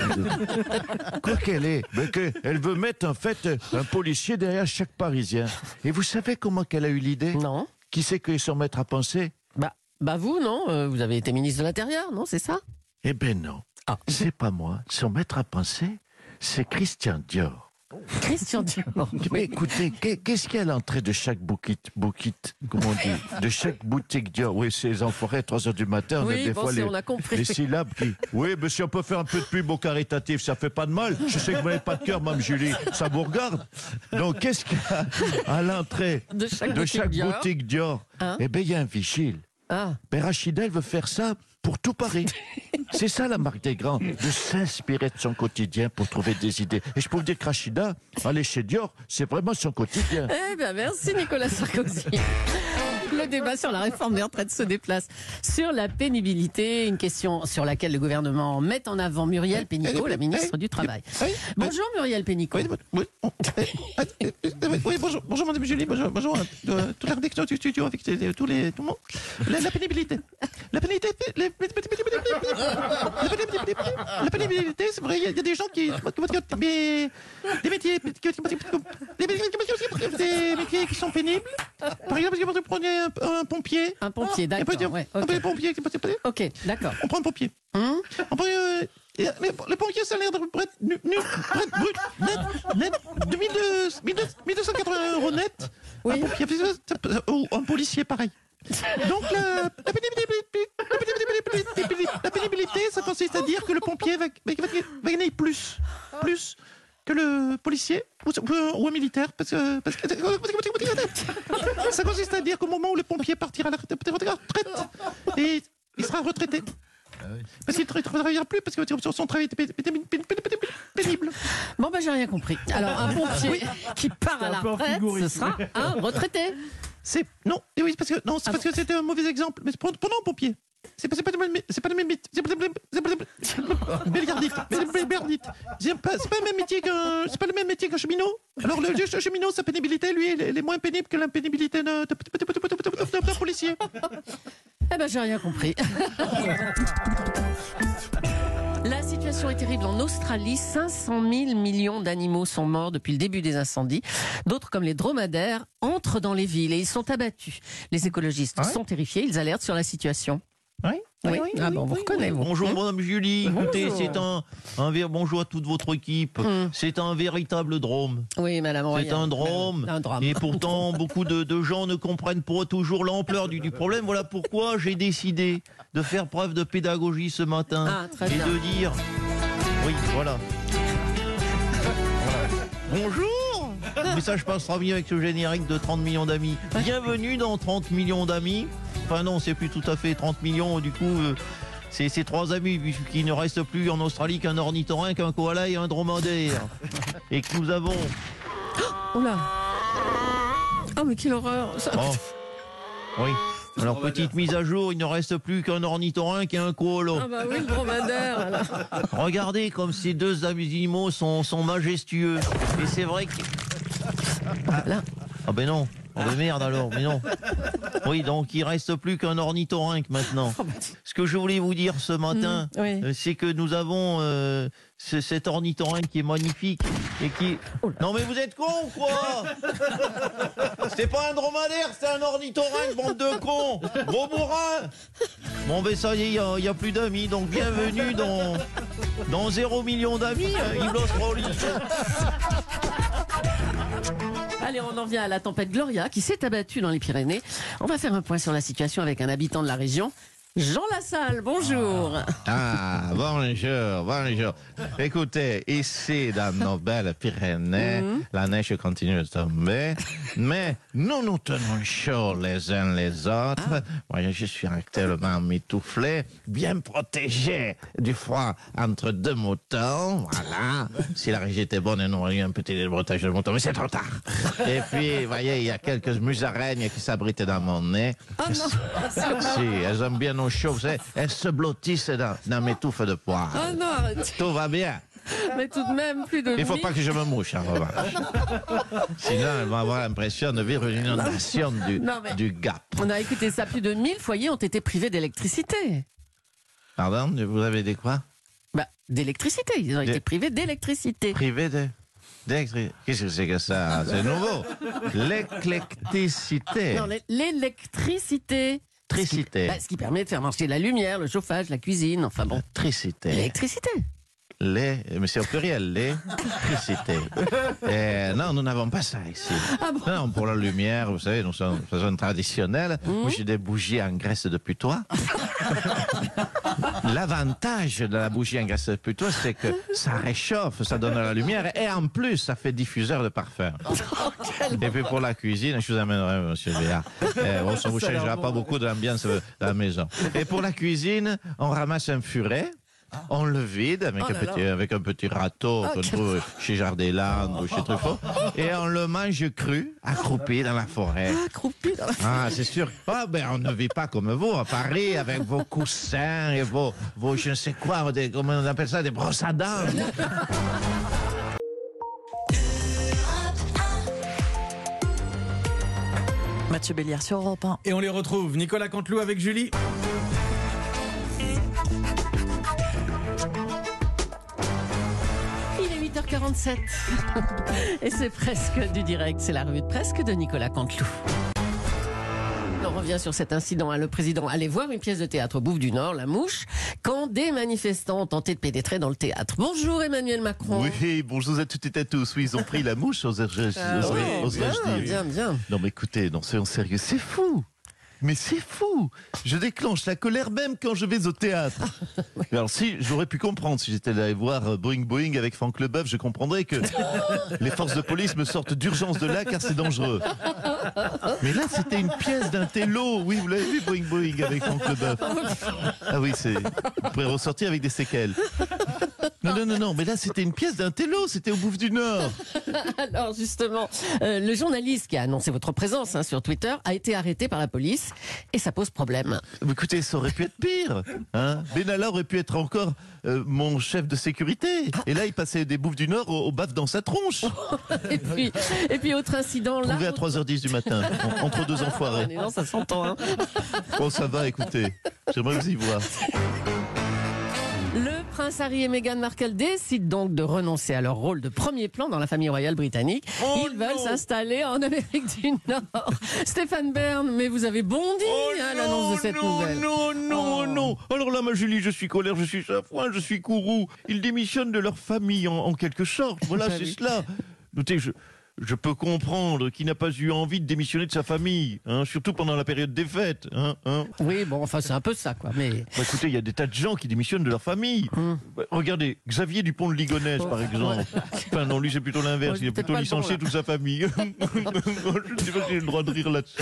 Quoi qu'elle est, mais elle veut mettre en fait un policier derrière chaque Parisien. Et vous savez comment qu'elle a eu l'idée? Non. Qui c'est qui s'en mettre à penser? Bah vous, non? Vous avez été ministre de l'Intérieur, non? C'est ça? Eh ben non. Ah. C'est pas moi. S'en mettre à penser, c'est Christian Dior. Christian Dior. Mais écoutez, qu'est-ce qu'il y a à l'entrée de chaque bouquet, comment on dit, de chaque boutique Dior? Oui, c'est les enfoirés, 3h du matin, on a des fois on a compris. les syllabes qui... Oui, mais si on peut faire un peu de pub au caritatif, ça fait pas de mal. Je sais que vous n'avez pas de cœur, Mme Julie, ça vous regarde. Donc, qu'est-ce qu'il y a à l'entrée de chaque boutique Dior? Hein? Eh bien, il y a un vigile. Ah. Ben, Rachida, elle veut faire ça pour tout Paris. C'est ça la marque des grands, de s'inspirer de son quotidien pour trouver des idées. Et je peux vous dire que Rachida, aller chez Dior, c'est vraiment son quotidien. Eh bien, merci Nicolas Sarkozy. Le débat sur la réforme des retraites se déplace sur la pénibilité, une question sur laquelle le gouvernement met en avant Muriel Pénicaud, la ministre du Travail. Bonjour Muriel Pénicaud. Oui, bonjour Madame Julie, bonjour à toute la rédaction du studio avec tout le monde. La pénibilité. La pénibilité, c'est vrai, il y a des gens qui... Des métiers qui sont pénibles. Par exemple, si vous prenez un pompier. Un pompier, d'accord. Un pompier. Ok, d'accord. On prend un pompier. On prend... Le pompier, ça a l'air d'être brut, net, de 1280 € net. Oui. Un policier, pareil. Donc, la pénibilité, ça consiste à dire que le pompier va gagner plus que le policier ou un militaire, parce que ça consiste à dire qu'au moment où le pompier partira à la retraite, et il sera retraité. Parce qu'il ne travaillera plus, parce que son travail était pénible. Bon, ben, j'ai rien compris. Alors, un pompier qui part à la un peu retraite, ce sera un retraité. Non, parce que c'était un mauvais exemple. Mais prenons un pompier. C'est pas le même métier. C'est pas le même métier qu'un cheminot. Alors le cheminot, sa pénibilité, lui, elle est moins pénible que la pénibilité d'un policier. Eh ben, j'ai rien compris. La situation est terrible en Australie. 500 000 millions d'animaux sont morts depuis le début des incendies. D'autres, comme les dromadaires, entrent dans les villes et ils sont abattus. Les écologistes sont terrifiés. Ils alertent sur la situation. Oui. Ah bon, vous reconnaissez. Bonjour Madame Julie. Écoutez, c'est bonjour à toute votre équipe. C'est un véritable drame. Oui, Madame Royal. C'est un drame. Et pourtant, beaucoup de gens ne comprennent pas toujours l'ampleur du problème. Voilà pourquoi j'ai décidé de faire preuve de pédagogie ce matin très bien. de dire, oui, voilà. Bonjour. Le message passera mieux avec ce générique de 30 millions d'amis. Bienvenue dans 30 millions d'amis. Enfin non, c'est plus tout à fait 30 millions, du coup, c'est 3 amis, puisqu'il ne reste plus en Australie qu'un ornithorynque, un koala et un dromadaire. Et que nous avons... Oh là. Oh, mais quelle horreur. Oui. Alors, petite mise à jour, il ne reste plus qu'un ornithorynque et un koala. Ah bah oui, le dromadaire, alors. Regardez comme ces deux animaux sont majestueux. Et c'est vrai que... Ah ben non. Oh ben merde alors, mais non. Oui, donc il reste plus qu'un ornithorynque maintenant. Ce que je voulais vous dire ce matin, c'est que nous avons cet ornithorynque qui est magnifique et qui... Non mais vous êtes cons ou quoi? C'est pas un dromadaire, c'est un ornithorynque, bande de cons. Gros bourrin. Bon ben ça y est, il y a plus d'amis, donc bienvenue dans 0 million d'amis, Yves Lostroli. Allez, on en vient à la tempête Gloria qui s'est abattue dans les Pyrénées. On va faire un point sur la situation avec un habitant de la région. Jean Lassalle, bonjour. Bonjour. Écoutez, ici dans nos belles Pyrénées, la neige continue de tomber, mais nous tenons chaud les uns les autres. Moi, je suis actuellement mitouflé, bien protégé du froid entre deux moutons. Voilà. Si la régie était bonne, on aurait eu un petit débrotage de moutons, mais c'est trop tard. Et puis, vous voyez, il y a quelques musaraignes qui s'abritent dans mon nez. Oh non. Si, elles aiment bien au chaud, vous savez, elles se blottissent dans mes touffes de poire. Oh non, arrête. Tout va bien. Mais tout de même, plus de... Il ne faut pas que je me mouche, en revanche. Sinon, elle va avoir l'impression de vivre une inondation du Gap. On a écouté ça, plus de 1000 foyers ont été privés d'électricité. Pardon, vous avez dit quoi? D'électricité, ils ont été privés d'électricité. Privés d'électricité? Qu'est-ce que c'est que ça? C'est nouveau. L'éclectricité. Non, l'électricité. Ce qui permet de faire marcher la lumière, le chauffage, la cuisine, enfin bon. L'électricité. Mais c'est au pluriel, l'électricité. Non, nous n'avons pas ça ici. Ah bon? Non, pour la lumière, vous savez, nous sommes de façon traditionnelle. Moi, j'ai des bougies en graisse de putois. L'avantage de la bougie en graisse de putois, c'est que ça réchauffe, ça donne la lumière, et en plus, ça fait diffuseur de parfum. Et puis pour la cuisine, je vous amènerai, monsieur Béard. Bon, ça ne vous changera pas beaucoup de l'ambiance de la maison. Et pour la cuisine, on ramasse un furet. On le vide avec un petit râteau qu'on trouve chez Jardin-Landes ou chez Truffaut. Et on le mange cru, accroupi dans la forêt. Accroupi dans la forêt. Ah, c'est sûr. On ne vit pas comme vous à Paris avec vos coussins et vos je ne sais quoi, comment on appelle ça, des brosses à dents. Mathieu Béliard sur Europe 1. Et on les retrouve, Nicolas Canteloup avec Julie. Il est 8h47 et c'est presque du direct, c'est la revue de presque de Nicolas Canteloup. On revient sur cet incident. Le président allait voir une pièce de théâtre au Bouffe du Nord, La Mouche, quand des manifestants ont tenté de pénétrer dans le théâtre. Bonjour Emmanuel Macron. Oui, bonjour à toutes et à tous. Oui, ils ont pris la mouche, oserais-je dire. Bien. Non mais écoutez, non, soyons sérieux, c'est fou. Mais c'est fou. Je déclenche la colère même quand je vais au théâtre. Alors si, j'aurais pu comprendre si j'étais allé voir Boing Boing avec Franck Leboeuf, je comprendrais que les forces de police me sortent d'urgence de là car c'est dangereux. Mais là, c'était une pièce d'un télo. Oui, vous l'avez vu, Boing Boing avec Franck Leboeuf. Ah oui, vous pourrez ressortir avec des séquelles. Non, mais là, c'était une pièce d'un télo. C'était au Bouffe du Nord. Alors justement, le journaliste qui a annoncé votre présence sur Twitter a été arrêté par la police et ça pose problème. Écoutez, ça aurait pu être pire. Hein, Benalla aurait pu être encore mon chef de sécurité. Et là, il passait des Bouffes du Nord au baf dans sa tronche. et puis autre incident là. Trouvé à 3h10 du matin, entre deux enfoirés. Non, ça s'entend. Hein. Bon, ça va, écoutez. J'aimerais vous y voir. Le prince Harry et Meghan Markle décident donc de renoncer à leur rôle de premier plan dans la famille royale britannique. Ils veulent s'installer en Amérique du Nord. Stéphane Bern, mais vous avez bondi à l'annonce de cette nouvelle. Non. Alors là, ma Julie, je suis colère, je suis chafouin, je suis courroux. Ils démissionnent de leur famille en quelque sorte. Voilà, c'est cela. Notez, je peux comprendre qu'il n'a pas eu envie de démissionner de sa famille, surtout pendant la période des fêtes. Oui, bon, enfin, c'est un peu ça, quoi. Mais... écoutez, il y a des tas de gens qui démissionnent de leur famille. Regardez, Xavier Dupont de Ligonnès, par exemple. Enfin, non, lui, c'est plutôt l'inverse. Il a plutôt licencié toute sa famille. Je ne sais pas si j'ai le droit de rire là-dessus.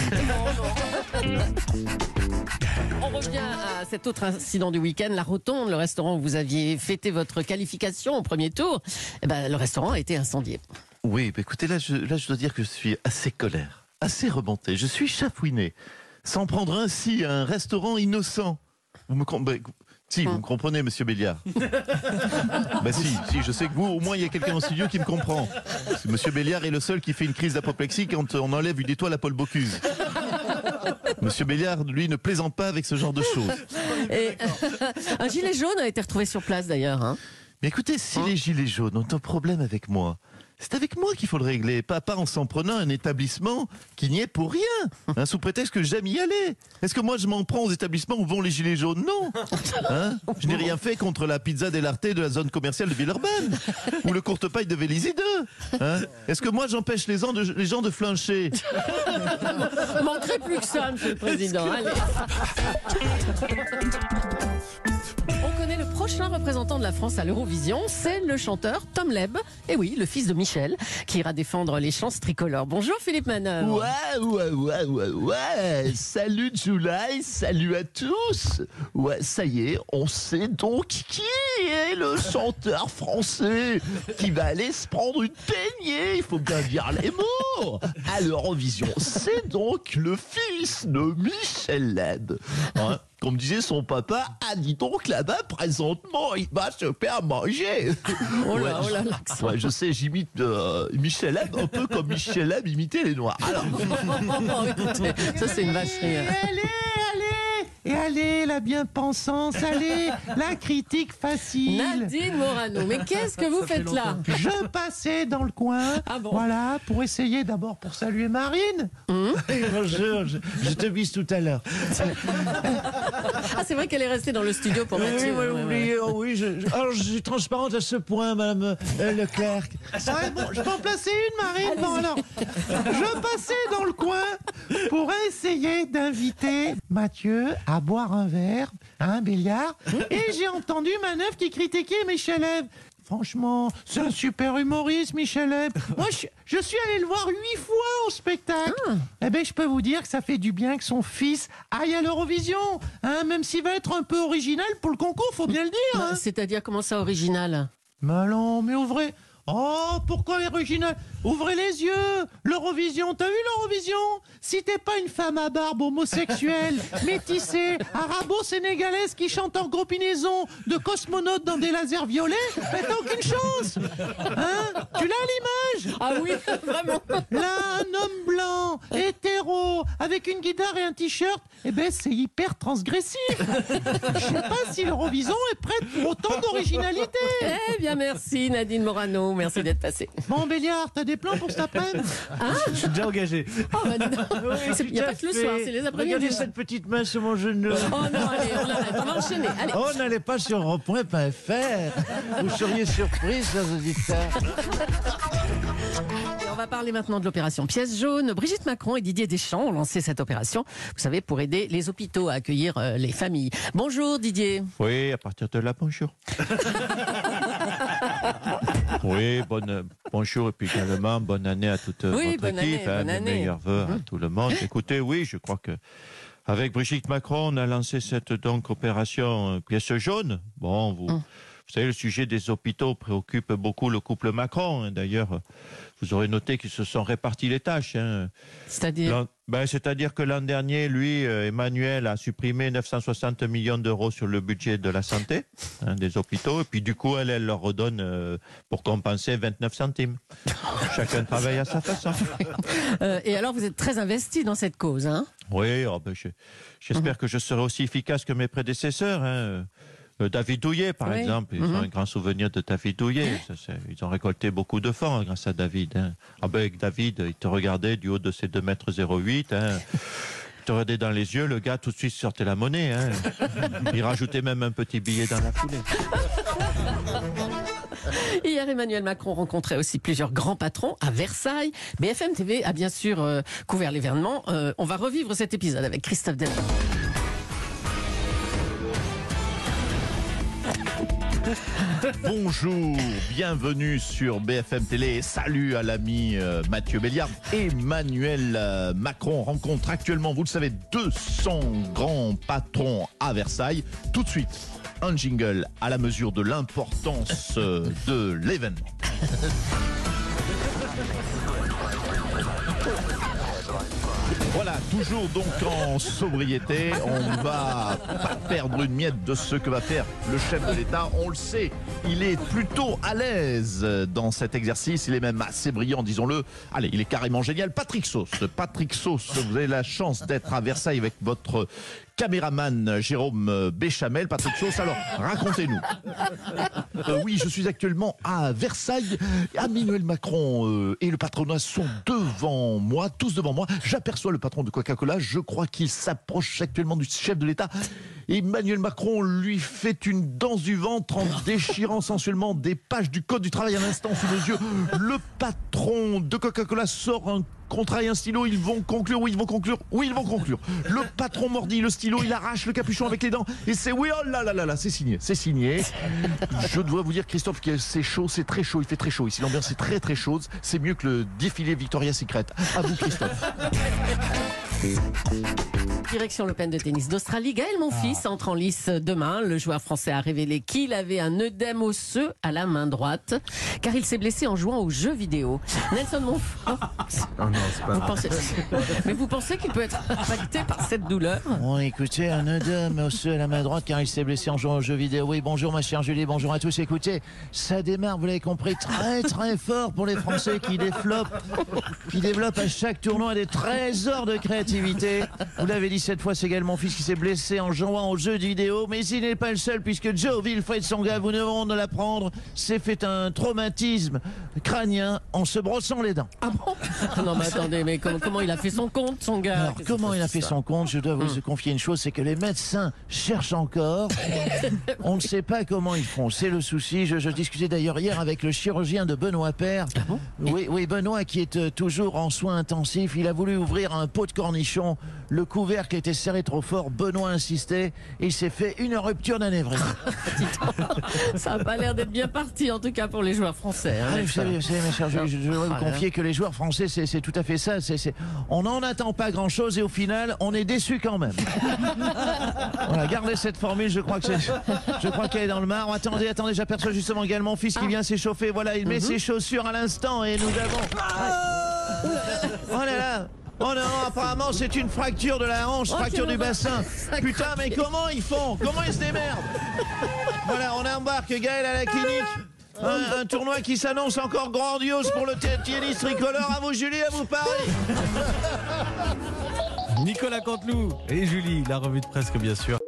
On revient à cet autre incident du week-end, la Rotonde, le restaurant où vous aviez fêté votre qualification au premier tour. Le restaurant a été incendié. Oui, écoutez, là, je dois dire que je suis assez colère, assez remonté. Je suis chafouiné. S'en prendre ainsi à un restaurant innocent. Vous me comprenez, monsieur Béliard. Si, je sais que vous, au moins, il y a quelqu'un en studio qui me comprend. Monsieur Béliard est le seul qui fait une crise d'apoplexie quand on enlève une étoile à Paul Bocuse. Monsieur Béliard, lui, ne plaisante pas avec ce genre de choses. Et un gilet jaune a été retrouvé sur place, d'ailleurs. Mais écoutez, si les gilets jaunes ont un problème avec moi, c'est avec moi qu'il faut le régler, pas en s'en prenant un établissement qui n'y est pour rien, sous prétexte que j'aime y aller. Est-ce que moi je m'en prends aux établissements où vont les gilets jaunes? Non. Je n'ai rien fait contre la pizza dell'Arte de la zone commerciale de Villeurbanne ou le courte-paille de Vélizy 2. Est-ce que moi j'empêche les gens de flancher? Il manquerait plus que ça, monsieur le Président. Allez. On connaît le prochain représentant de la France à l'Eurovision, c'est le chanteur Tom Leb. Et oui, le fils de Michel, qui ira défendre les chances tricolores. Bonjour Philippe Manœuvre. Ouais. Salut July, salut à tous. Ouais, ça y est, on sait donc qui est le chanteur français qui va aller se prendre une peignée. Il faut bien dire les mots. À l'Eurovision, c'est donc le fils de Michel Leb. Comme disait son papa, dis donc là-bas, présentement, il va se faire manger. Oh là, l'accent. Ouais, je sais, j'imite Michel Leb un peu comme Michel Leb imitait les Noirs. Alors. Écoutez, ça c'est une vacherie. Allez, la bien-pensance, allez, la critique facile. Nadine Morano, mais qu'est-ce que vous faites là? Je passais dans le coin, voilà, pour essayer d'abord pour saluer Marine. Bonjour, je te vise tout à l'heure. C'est vrai qu'elle est restée dans le studio pour Mathieu. Oui, alors je suis transparente à ce point, madame Leclerc. Je peux en placer une, Marine? Bon, alors, je passais dans le coin pour essayer d'inviter Mathieu à boire un verre, Béliard, et j'ai entendu Manœuvre qui critiquait Michel Leb. Franchement, c'est un super humoriste, Michel Leb. Moi, je suis allé le voir 8 fois au spectacle. Je peux vous dire que ça fait du bien que son fils aille à l'Eurovision. Même s'il va être un peu original pour le concours, faut bien le dire. C'est-à-dire, comment ça, original? Mais ouvrez... Oh, pourquoi original? Ouvrez les yeux. L'Eurovision, t'as vu l'Eurovision? Si t'es pas une femme à barbe homosexuelle, métissée, arabo-sénégalaise qui chante en groupinaison de cosmonautes dans des lasers violets, t'as aucune chance. Tu l'as l'image? Ah oui, vraiment. Là, un homme blanc, hétéro, avec une guitare et un t-shirt, c'est hyper transgressif. Je sais pas si l'Eurovision est prête pour autant d'originalité. Eh bien, merci Nadine Morano. Merci d'être passé. Bon, Béliard, t'as des plans pour cet après-midi? Je suis déjà engagé. Il n'y a pas que le soir, c'est les après-midi. Regardez cette petite main sur mon genou. Oh non, allez, on arrête, on va enchaîner. Allez. Oh, n'allez pas sur rond-point.fr. Vous seriez surpris, chers auditeurs. Et on va va parler maintenant de l'opération Pièce jaune. Brigitte Macron et Didier Deschamps ont lancé cette opération, vous savez, pour aider les hôpitaux à accueillir les familles. Bonjour Didier. Oui, à partir de là, bonjour. Oui, bonjour et puis également bonne année à toute votre équipe. Bonne mes année. meilleurs vœux à tout le monde. Écoutez, oui, je crois que avec Brigitte Macron, on a lancé cette opération Pièce jaune. Bon, vous savez, le sujet des hôpitaux préoccupe beaucoup le couple Macron. D'ailleurs, vous aurez noté qu'ils se sont répartis les tâches. C'est-à-dire que l'an dernier, lui, Emmanuel, a supprimé 960 millions d'euros sur le budget de la santé des hôpitaux. Et puis du coup, elle leur redonne, pour compenser, 29 centimes. Chacun travaille à sa façon. Et alors, vous êtes très investi dans cette cause, hein? Oui, j'espère que je serai aussi efficace que mes prédécesseurs. David Douillet, par exemple. Ils ont un grand souvenir de David Douillet. Ils ont récolté beaucoup de fonds grâce à David. Avec David, il te regardait du haut de ses 2,08 m. Il te regardait dans les yeux, le gars tout de suite sortait la monnaie. Il rajoutait même un petit billet dans la foulée. Hier, Emmanuel Macron rencontrait aussi plusieurs grands patrons à Versailles. BFM TV a bien sûr couvert l'événement. On va revivre cet épisode avec Christophe Delphin. Bonjour, bienvenue sur BFM Télé. Salut à l'ami Mathieu Béliard. Emmanuel Macron rencontre actuellement, vous le savez, 200 grands patrons à Versailles. Tout de suite, un jingle à la mesure de l'importance de l'événement. Voilà, toujours donc en sobriété, on ne va pas perdre une miette de ce que va faire le chef de l'État. On le sait, il est plutôt à l'aise dans cet exercice, il est même assez brillant, disons-le. Allez, il est carrément génial. Patrick Sauce, vous avez la chance d'être à Versailles avec votre caméraman Jérôme Béchamel. Patrick Sauce, alors racontez-nous. Oui, je suis actuellement à Versailles. Emmanuel Macron et le patronat sont devant moi, tous devant moi. J'aperçois le patron de Coca-Cola. Je crois qu'il s'approche actuellement du chef de l'État. Emmanuel Macron lui fait une danse du ventre en déchirant sensuellement des pages du Code du travail à l'instant sous nos yeux. Le patron de Coca-Cola sort un contrat et un stylo. Ils vont conclure, oui, ils vont conclure, oui, ils vont conclure. Le patron mordit le stylo, il arrache le capuchon avec les dents et c'est oui, oh là là là là, c'est signé, c'est signé. Je dois vous dire, Christophe, que c'est chaud, c'est très chaud, il fait très chaud ici. L'ambiance est très très chaude. C'est mieux que le défilé Victoria's Secret. À vous, Christophe. Direction l'Open de tennis d'Australie. Gaël Monfils entre en lice demain. Le joueur français a révélé qu'il avait un œdème osseux à la main droite, car il s'est blessé en jouant aux jeux vidéo. Nelson Montfort. Oh non, c'est pas Mais vous pensez qu'il peut être impacté par cette douleur? Bon, écoutez, un œdème osseux à la main droite car il s'est blessé en jouant aux jeux vidéo. Oui, bonjour ma chère Julie, bonjour à tous. Écoutez, ça démarre, vous l'avez compris, très très fort pour les Français qui développent à chaque tournoi des trésors de créativité. Vous l'avez dit cette fois, c'est également mon fils qui s'est blessé en jouant aux jeux vidéo, mais il n'est pas le seul puisque Joe Wilfried Tsonga, vous ne venez de l'apprendre, s'est fait un traumatisme crânien en se brossant les dents. Ah bon? Non mais attendez, mais comment il a fait son compte, son gars? Alors, comment il a fait son compte? Je dois vous confier une chose, c'est que les médecins cherchent encore. On ne sait pas comment ils font, c'est le souci. Je discutais d'ailleurs hier avec le chirurgien de Benoît Père. Ah bon? Oui, Benoît qui est toujours en soins intensifs. Il a voulu ouvrir un pot de cornichons. Le couvercle était serré trop fort. Benoît insistait et il s'est fait une rupture d'anévrisme. Ça n'a pas l'air d'être bien parti, en tout cas pour les joueurs français. Hein, vous savez, mes chers, je dois vous confier que les joueurs français, c'est tout à fait ça. On n'en attend pas grand-chose et au final, on est déçus quand même. Voilà, gardez cette formule, je crois qu'elle est dans le marbre. Attendez, j'aperçois justement également mon fils qui vient s'échauffer. Voilà, il met ses chaussures à l'instant et nous avons... Oh là là! Oh non, apparemment c'est une fracture de la hanche, fracture du bassin. Putain, mais comment ils font? Comment ils se démerdent? Voilà, on embarque Gaël à la clinique. Un tournoi qui s'annonce encore grandiose pour le tennis tricolore. À vous Julie, à vous Paris. Nicolas Canteloup et Julie, la revue de presse bien sûr.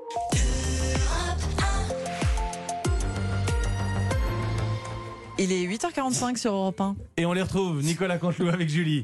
Il est 8h45 sur Europe 1. Et on les retrouve, Nicolas Canteloup avec Julie.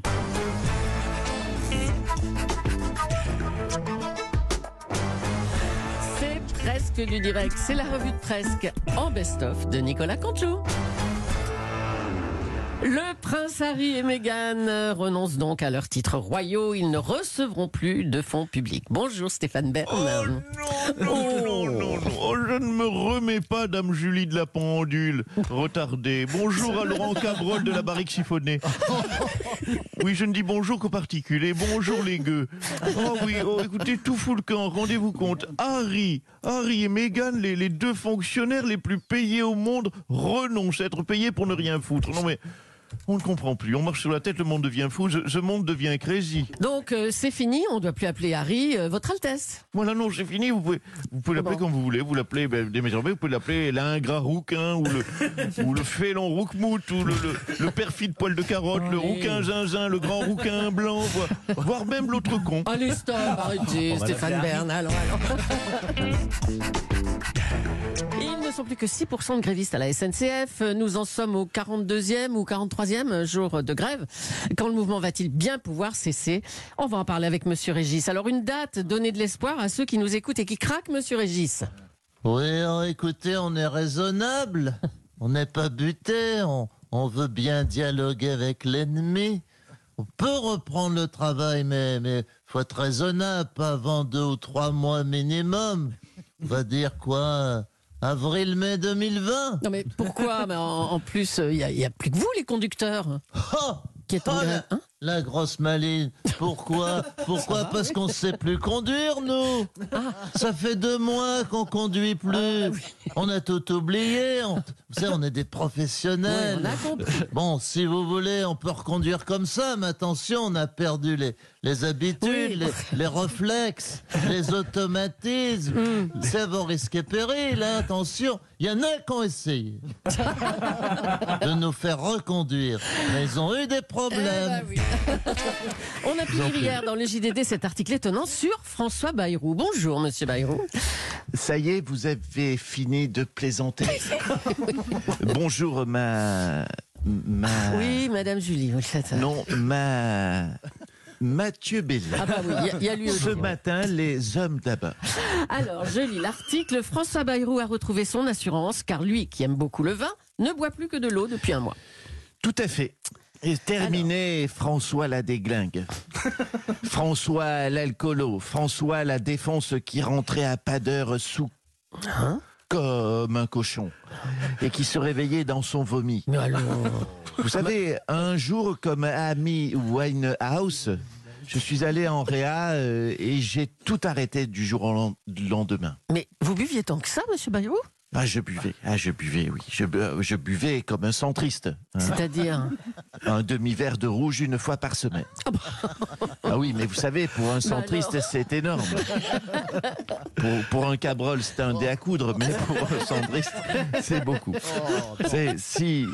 Presque du direct, c'est la revue de presque en best-of de Nicolas Canteloup. Le prince Harry et Meghan renoncent donc à leurs titres royaux. Ils ne recevront plus de fonds publics. Bonjour Stéphane Bern. Non, je ne me remets pas, Dame Julie de la Pendule, retardée. Bonjour à Laurent Cabrol de la Barrique Chiffonnée. Oui, je ne dis bonjour qu'aux particuliers. Bonjour les gueux. Oh oui, écoutez, tout fout le camp, rendez-vous compte. Harry et Meghan, les deux fonctionnaires les plus payés au monde, renoncent à être payés pour ne rien foutre. Non mais... on ne comprend plus, on marche sur la tête, le monde devient fou, ce monde devient crazy. Donc c'est fini, on ne doit plus appeler Harry Votre Altesse. Voilà, non, c'est fini, vous pouvez l'appeler comme vous voulez, vous l'appelez désormais, vous pouvez l'appeler l'ingrat rouquin, ou le félon rouquemoute, ou le perfide poil de carotte, le rouquin zinzin, le grand rouquin blanc, voire même l'autre con. Allez, stop, arrêtez, Stéphane Bern, alors. Ils ne sont plus que 6% de grévistes à la SNCF. Nous en sommes au 42e ou 43e jour de grève. Quand le mouvement va-t-il bien pouvoir cesser? On va en parler avec Monsieur Régis. Alors une date, donner de l'espoir à ceux qui nous écoutent et qui craquent, Monsieur Régis. Oui, écoutez, on est raisonnable. On n'est pas buté. On veut bien dialoguer avec l'ennemi. On peut reprendre le travail, mais faut être raisonnable, pas avant 2 ou 3 mois minimum. On va dire quoi, avril-mai 2020? Non mais pourquoi? Mais en plus, il y a plus que vous les conducteurs. Qui est en grève, hein? La grosse maline. Pourquoi? Parce qu'on ne sait plus conduire, nous. Ça fait 2 mois qu'on conduit plus. On a tout oublié. Vous savez, on est des professionnels. Ouais, on a compris. Bon, si vous voulez, on peut reconduire comme ça, mais attention, on a perdu les habitudes, les réflexes, les automatismes. C'est vos risques et périls, hein, attention. Il y en a qui ont essayé de nous faire reconduire, mais ils ont eu des problèmes. Oui. On a pu lire hier dans le JDD cet article étonnant sur François Bayrou. Bonjour, Monsieur Bayrou. Ça y est, vous avez fini de plaisanter. Bonjour, Oui, Madame Julie. Non, Mathieu Bellin. Ah bah oui, il y a lui aussi. Ce matin, les hommes d'abord. Alors, je lis l'article. François Bayrou a retrouvé son assurance, car lui, qui aime beaucoup le vin, ne boit plus que de l'eau depuis 1 mois. Tout à fait. Et terminé, alors... François la déglingue. François l'alcoolo. François la défense qui rentrait à pas d'heure sous... comme un cochon. Et qui se réveillait dans son vomi. Mais alors... Vous savez, un jour, comme Amy Winehouse, je suis allé en réa et j'ai tout arrêté du jour au lendemain. Mais vous buviez tant que ça, Monsieur Bayrou? Je buvais, oui. Je buvais comme un centriste. Hein. C'est-à-dire? Un demi-verre de rouge 1 fois par semaine. Ah oui, mais vous savez, pour un centriste, c'est énorme. Pour un cabrol, c'est un dé à coudre, mais pour un centriste, c'est beaucoup. Si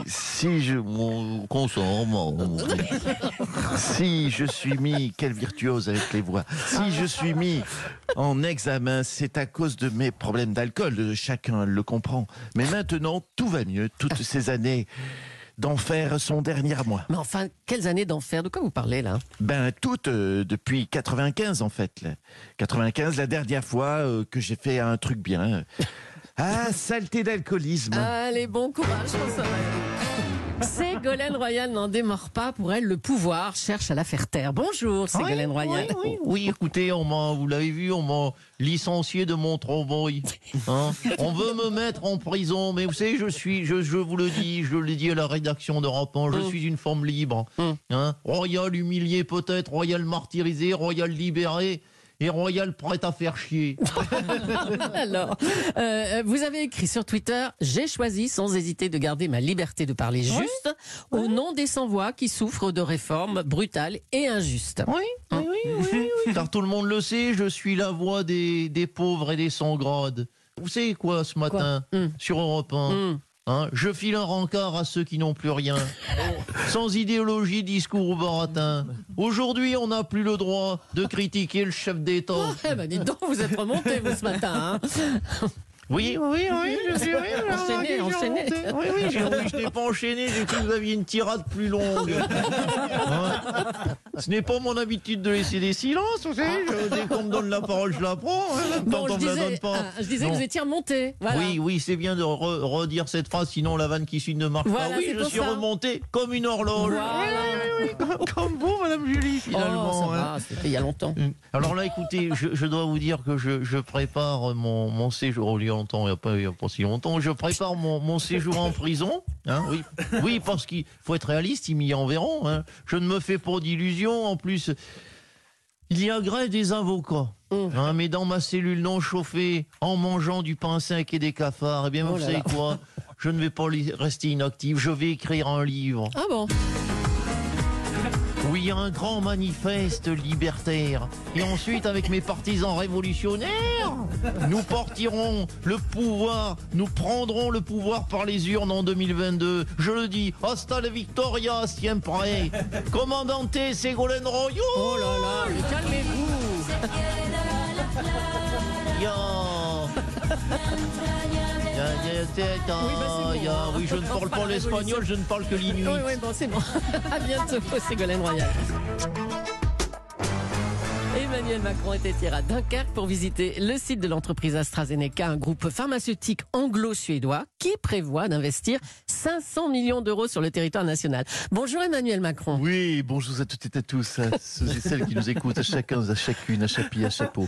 je suis mis, quel virtuose avec les voix, si je suis mis en examen, c'est à cause de mes problèmes d'alcool. Chacun le comprend. Mais maintenant, tout va mieux. Toutes ces années d'enfer sont derrière moi. Mais enfin, quelles années d'enfer? De quoi vous parlez là? Toutes, depuis 95 en fait. 95, la dernière fois que j'ai fait un truc bien. Saleté d'alcoolisme. Allez, bon courage François Bayrou. Ségolène Royal n'en démord pas. Pour elle, le pouvoir cherche à la faire taire. Bonjour Ségolène Royal. Oui, écoutez, vous l'avez vu, on m'a licencié de mon travail. Hein, on veut me mettre en prison, mais vous savez, je vous le dis, je l'ai dit à la rédaction d'Europe 1, je suis une femme libre. Hein, royale humiliée peut-être, royale martyrisée, royale libérée. Et Royal prête à faire chier. Alors, vous avez écrit sur Twitter « J'ai choisi sans hésiter de garder ma liberté de parler juste au nom des sans-voix qui souffrent de réformes brutales et injustes. » Oui. Car tout le monde le sait, je suis la voix des pauvres et des sans-grade. Vous savez quoi, ce matin, sur Europe 1 je file un rencard à ceux qui n'ont plus rien. Sans idéologie, discours ou baratin. Aujourd'hui, on n'a plus le droit de critiquer le chef d'État. Dites donc, vous êtes remonté, vous, ce matin. Oui, Enchaîné. Je n'ai pas enchaîné, j'ai cru que vous aviez une tirade plus longue. Ce n'est pas mon habitude de laisser des silences, vous savez. Dès qu'on me donne la parole, je la prends. Bon, Quand on me la donne pas. je disais que vous étiez remonté. Voilà. Oui, c'est bien de redire cette phrase, sinon la vanne qui suit ne marche Voilà, pas. Oui, c'est je pour suis ça. remonté comme une horloge. Voilà. Comme vous, Madame Julie, finalement. Oh, ça va, c'était il y a longtemps. Alors là, écoutez, je dois vous dire que je prépare mon séjour. Il y a longtemps, il n'y a pas si longtemps. Je prépare mon séjour en prison. Hein, oui, parce qu'il faut être réaliste, ils m'y enverront. Hein. Je ne me fais pas d'illusions. En plus, il y a grève des avocats. Hein, mais dans ma cellule non chauffée, en mangeant du pain sec et des cafards, eh bien, vous savez quoi? Je ne vais pas rester inactif. Je vais écrire un livre. Ah bon? Oui, un grand manifeste libertaire. Et ensuite, avec mes partisans révolutionnaires, nous porterons le pouvoir, nous prendrons le pouvoir par les urnes en 2022. Je le dis, hasta la victoria, siempre. Commandante Ségolène Royaux. Oh là là, mais calmez-vous. Oui, je ne parle pas l'espagnol, je ne parle que l'inuit. Oui, bon, c'est bon. À bientôt, Ségolène Royal. Emmanuel Macron était hier à Dunkerque pour visiter le site de l'entreprise AstraZeneca, un groupe pharmaceutique anglo-suédois qui prévoit d'investir 500 millions d'euros sur le territoire national. Bonjour Emmanuel Macron. Oui, bonjour à toutes et à tous, à ceux et celles qui nous écoutent, à chacun, à chacune, à chapi, à chapeau.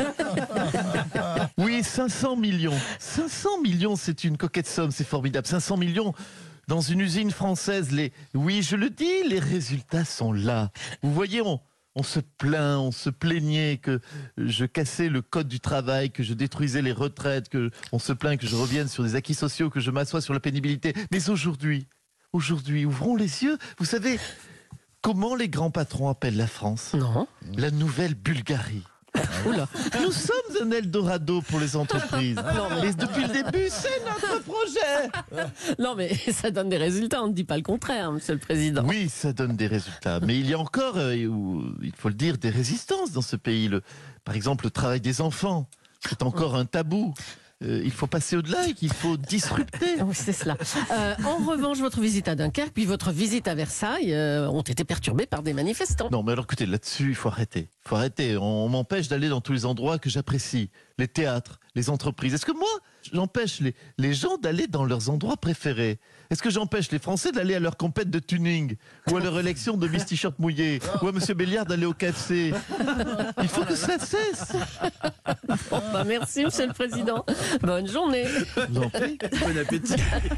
Oui, 500 millions. 500 millions, c'est une coquette somme, c'est formidable. 500 millions dans une usine française. Oui, je le dis, les résultats sont là. Vous voyez, on se plaignait que je cassais le code du travail, que je détruisais les retraites, on se plaint que je revienne sur des acquis sociaux, que je m'assoie sur la pénibilité. Mais aujourd'hui, ouvrons les yeux. Vous savez comment les grands patrons appellent la France? Non. La nouvelle Bulgarie. Oula. Nous sommes un Eldorado pour les entreprises. Et depuis le début, c'est notre projet. Non, mais ça donne des résultats, on ne dit pas le contraire, Monsieur le Président. Oui, ça donne des résultats. Mais il y a encore, il faut le dire, des résistances dans ce pays. Par exemple, le travail des enfants, c'est encore un tabou. Il faut passer au-delà et qu'il faut disrupter. Oui, c'est cela. En revanche, votre visite à Dunkerque puis votre visite à Versailles ont été perturbées par des manifestants. Non, mais alors écoutez, là-dessus, il faut arrêter. On m'empêche d'aller dans tous les endroits que j'apprécie. Les théâtres, les entreprises. Est-ce que moi, j'empêche les gens d'aller dans leurs endroits préférés? Est-ce que j'empêche les Français d'aller à leur compète de tuning? Ou à leur élection de Miss T-shirt mouillé? Ou à Monsieur Béliard d'aller au KFC? Il faut que ça cesse. Bon, bah merci, Monsieur le Président. Bonne journée. Vous en prie. Bon appétit.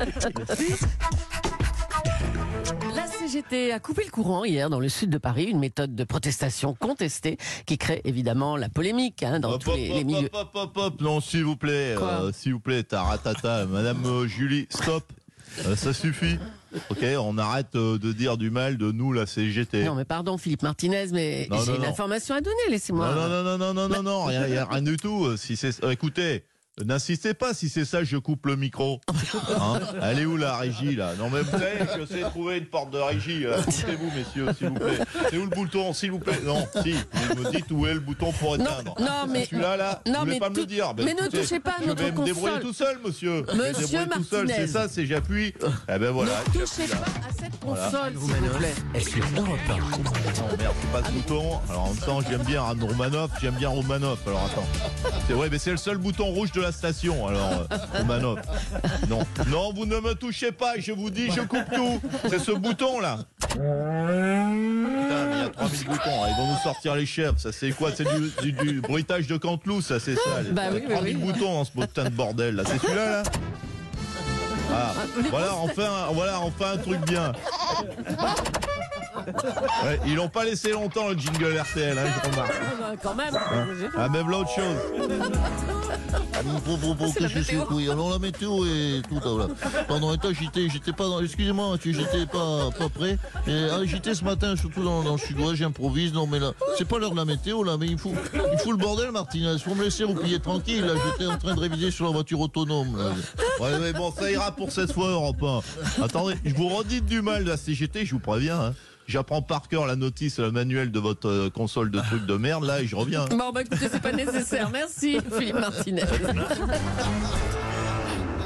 La CGT a coupé le courant hier dans le sud de Paris, une méthode de protestation contestée qui crée évidemment la polémique dans tous les milieux. Hop, non, s'il vous plaît, taratata, Madame Julie, stop, ça suffit. Ok, on arrête de dire du mal de nous, la CGT. Non mais pardon Philippe Martinez, mais j'ai une information à donner, laissez-moi. Non, rien du tout. Si c'est, écoutez. N'insistez pas, si c'est ça, je coupe le micro. Hein, elle est où la régie là? Non mais vous savez, je sais trouver une porte de régie. Écoutez-vous messieurs, s'il vous plaît. C'est où le bouton, s'il vous plaît? Non, si, vous me dites où est le bouton pour éteindre. Non mais celui-là, vous voulez pas me le dire? Mais ne touchez pas à notre console. Je vais me débrouiller tout seul, monsieur. Monsieur tout seul, Martinez. c'est ça, c'est j'appuie. Eh ben voilà. Ne touchez pas à cette console, s'il vous plaît. Non merde, c'est pas ce bouton. Alors en même temps, j'aime bien Romanov. Alors attends. Mais c'est le seul bouton rouge de la station. Alors Romanov. Non, vous ne me touchez pas. Je vous dis, je coupe tout. C'est ce bouton là. Putain, mais il y a 3000 boutons. Ils vont nous sortir les chefs. Ça c'est quoi? C'est du bruitage de Canteloup, ça c'est ça. Oui, 3000 boutons dans ce putain de bordel là. C'est celui-là là. Ah, voilà, enfin un truc bien. Ouais, ils l'ont pas laissé longtemps le jingle RTL, je remarque. Quand même. Même l'autre chose. Qu'est-ce que c'est couille? Alors la météo et tout là. Pendant un temps j'étais pas dans. Excusez-moi, j'étais pas prêt. J'étais ce matin surtout dans le sud-ouest, j'improvise. Non mais là, c'est pas l'heure de la météo là, mais il faut le bordel, Martinez. Faut me laisser roublier tranquille. Là, j'étais en train de réviser sur la voiture autonome. Là. Ouais, mais bon, ça ira pour cette fois, Europe 1. Attendez, je vous redis du mal de la CGT, je vous préviens. Hein. J'apprends par cœur la notice, le manuel de votre console de trucs de merde, là, et je reviens. Bon, bah écoutez, c'est pas nécessaire. Merci, Philippe Martinez.